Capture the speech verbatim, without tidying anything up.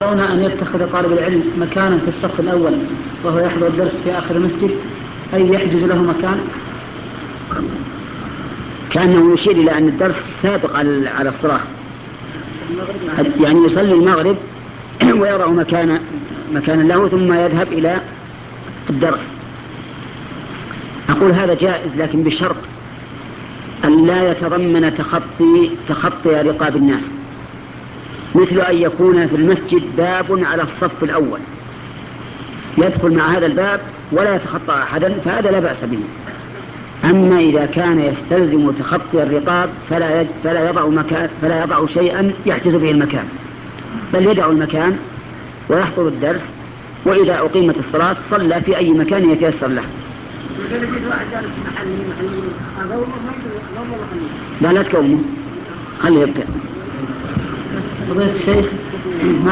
يرون أن يتخذ طالب العلم مكانا في الصف الأول وهو يحضر الدرس في آخر المسجد، أي يحجز له مكان؟ كأنه يشير إلى أن الدرس سابق على الصلاة، يعني يصلي المغرب ويضع مكان مكانا له ثم يذهب إلى الدرس. أقول هذا جائز، لكن بشرط أن لا يتضمن تخطي تخطي رقاب الناس، مثل أن يكون في المسجد باب على الصف الأول يدخل مع هذا الباب ولا يتخطى أحدا، فهذا لا بأس به. أما إذا كان يستلزم تخطي الرقاب فلا فلا يضع مكان فلا يضع شيئا يحجز به المكان، بل يدع المكان ويحضر الدرس، وإذا أقيمت الصلاة صلى في أي مكان يتيسر له. لا لا تكومه، خليه يبدأ. فضيلة الشيخ